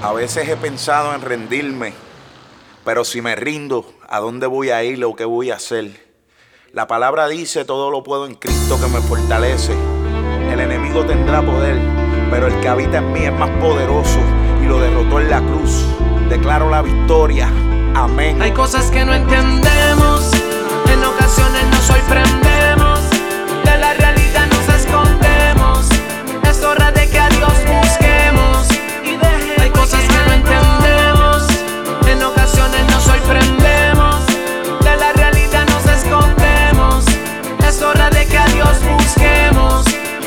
A veces he pensado en rendirme, pero si me rindo, ¿a dónde voy a ir o qué voy a hacer? La palabra dice: todo lo puedo en Cristo que me fortalece. El enemigo tendrá poder, pero el que habita en mí es más poderoso y lo derrotó en la cruz. Declaro la victoria. Amén. Hay cosas que no entendemos, en ocasiones nos sorprendemos, de la realidad nos escondemos. Es hora de que a Dios busquemos. Hay cosas que no entendemos, en ocasiones nos sorprendemos, de la realidad nos escondemos. Es hora de que a Dios busquemos.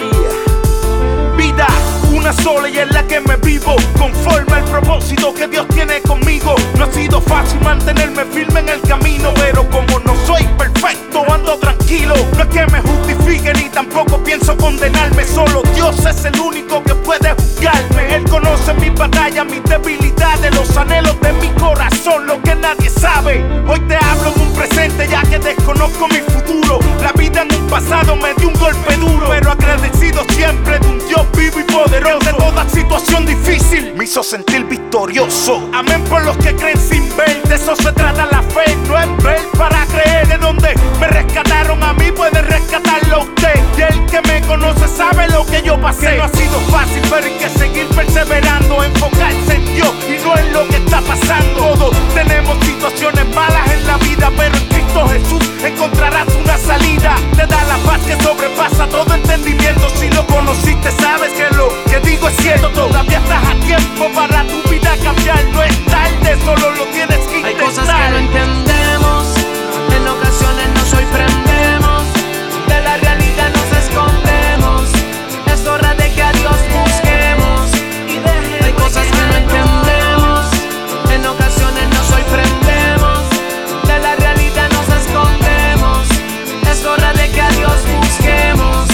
Vida, una sola y es la que me vivo, conforme al propósito que Dios tiene conmigo. No ha sido fácil mantenerme firme en el camino, pero como no soy perfecto ando tranquilo. No es que me justifique ni tampoco pienso condenarme, solo Dios es el único que puede juzgarme. Él conoce mis batallas, mis debilidades, los anhelos de mi corazón, lo que nadie sabe. Hoy te hablo en un presente ya que desconozco mi futuro. La vida en un pasado me dio un golpe duro, pero agradecido siempre de un Dios vivo y poderoso. De toda situación difícil me hizo sentir victorioso. Amén por los que creen sin ver, de eso se trata la fe, no es ver para creer. De donde me rescataron a mí puede rescatarlo a usted, y el que me conoce sabe lo que yo pasé. Que no ha sido fácil, pero hay que seguir perseverando, enfocarse en Dios y no en lo que está pasando. Todos tenemos situaciones malas en la vida, pero en Cristo Jesús encontrarás una salida. Te da la paz que sobrepasa todo entendimiento. Si lo conociste sabes que lo que digo es cierto. Todavía estás a tiempo para tu vida cambiar. No es tarde, solo lo tienes que intentar. Hay cosas que no entendemos, en ocasiones nos sorprendemos, de la realidad nos escondemos. Es hora de que a Dios busquemos. Hay cosas que no entendemos, en ocasiones nos sorprendemos, de la realidad nos escondemos. Es hora de que a Dios busquemos.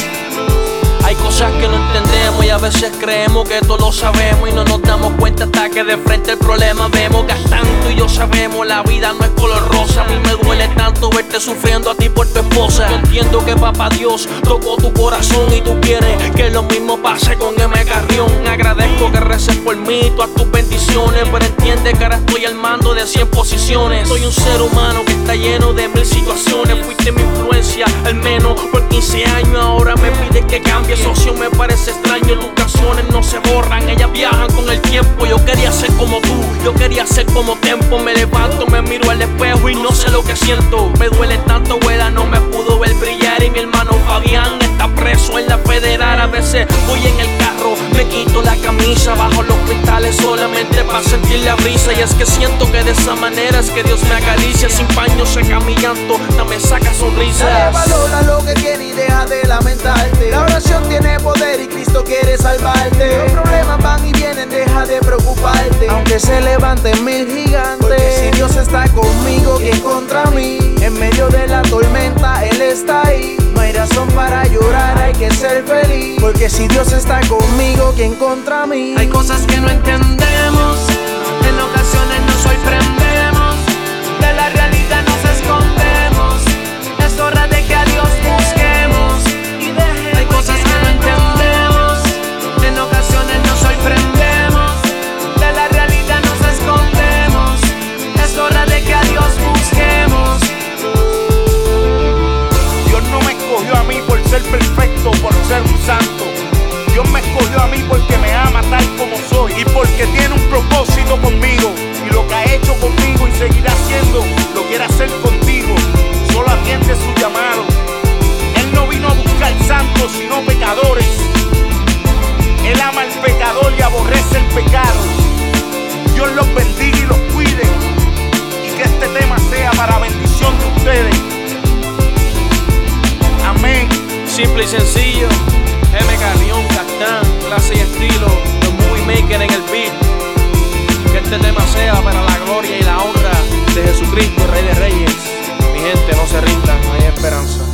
Hay cosas que no entendemos y a veces creemos que todo lo sabemos y no nos damos cuenta hasta que de frente el problema vemos. Gastando y yo sabemos, la vida no es color rosa. A mí me duele tanto verte sufriendo a ti por tu esposa. Yo entiendo que papá Dios tocó tu corazón y tú quieres que lo mismo pase con M. Carrión. Agradezco que reces por mí, todas tus bendiciones, pero entiende que ahora estoy al mando de 100 posiciones. Soy un ser humano que está lleno de 1000 situaciones. Fuiste mi influencia al menos por 15 años, ahora me pides que cambie. Socio, me parece extraño, tus canciones no se borran, ellas viajan con el tiempo. Yo quería ser como tú, yo quería ser como Tempo. Me levanto, me miro al espejo y no sé lo que siento. Me duele tanto, abuela, no me pudo ver brillar. Y mi hermano Fabián está preso en la federal. A veces voy en el carro, me quito la camisa, bajo los cristales solamente para sentir la brisa. Y es que siento que de esa manera es que Dios me acaricia. Sin paño seca mi llanto, no me saca sonrisas. Dale, valora lo que tiene y deja de lamentarte. La oración tiene poder y Cristo quiere salvarte. Los problemas van y vienen, deja de preocuparte. Aunque se levanten 1000 gigantes, porque si Dios está conmigo, ¿quién contra mí? En medio de la tormenta Él está ahí. No hay razón para llorar, hay que ser feliz, porque si Dios está conmigo, ¿quién contra mí? Hay cosas que no entendemos, en ocasiones nos sorprendemos, de la realidad nos escondemos. Es hora de que a Dios busquemos. Hay cosas que no entendemos, en ocasiones nos sorprendemos, de la realidad nos escondemos. Es hora de que a Dios busquemos. Dios no me escogió a mí por ser perfecto, por ser un santo. Dios me escogió a mí porque me ama tal como soy y porque tiene un propósito conmigo. Y lo que ha hecho conmigo y seguirá haciendo, lo quiere hacer contigo. Solo atiende su llamado. Él no vino a buscar santos, sino pecadores. Él ama al pecador y aborrece el pecado. Dios los bendiga y los cuide, y que este tema sea para bendición de ustedes. Amén. Simple y sencillo, M. Carrión, Castán, clase y estilo, los movie maker en el beat. Que este tema sea para la gloria y la honra de Jesucristo, Rey de Reyes. Mi gente, no se rindan, hay esperanza.